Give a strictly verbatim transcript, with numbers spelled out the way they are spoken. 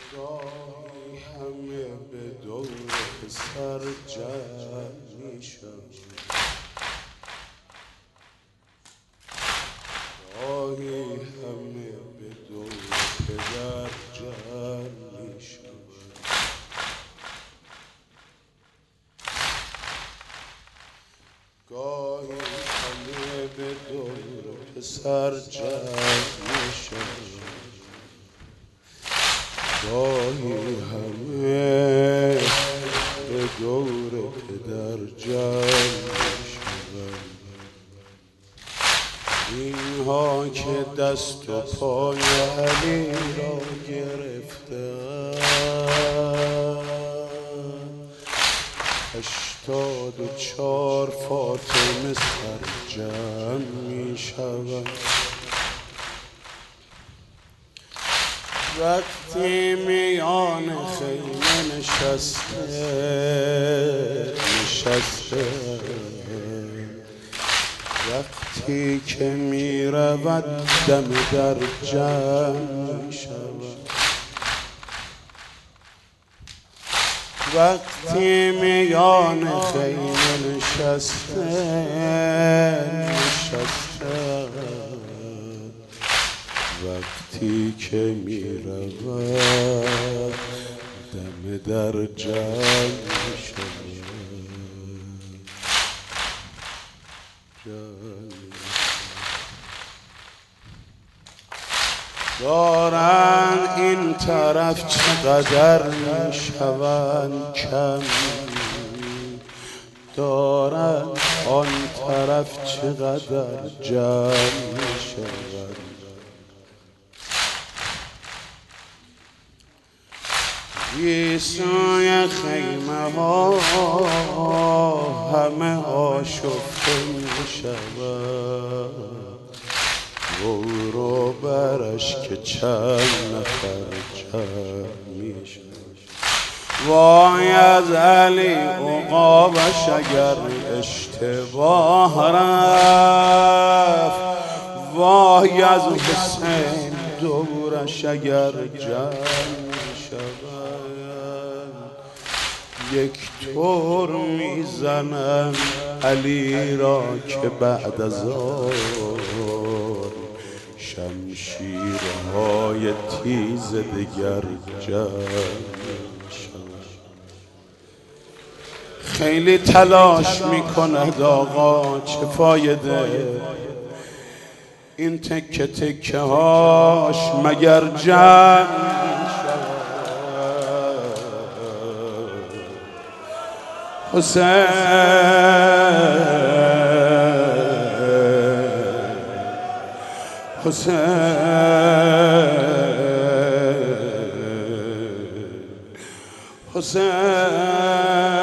گاهی همه به دور پسر جمع میشم، گاهی همه به دور پدر جمع میشم. گاهی همه به دور پسر جمع میشم، گاهی همه به دور پدر جمع میشم. اینها که دست و پای علی را گرفتند، هشتاد و چار فاطمه سرجم می شود. وقتی میان خیمه نشسته نشسته وقتی که می رود دم در جمع می شود. وقتی میان خیمه نشسته نشسته وقتی که می رود دم در جمع می شود. دارن این طرف چقدر می شوند کم، دارن آن طرف چقدر جمع می شوند. گیسوی خیمه ها همه آشفته می شود، برو برش که چند نفر جمع می شود. وای از علی عقابش اگر اشتباه رفت، وای از حسین دورش اگر جمع می شود. یک طور میزنم علی را که بعد از آن شمشیرهای تیز دگر جمع شود. خیلی تلاش میکند آقا، چه فایده این تکه تکه هاش مگر جمع حسین حسین حسین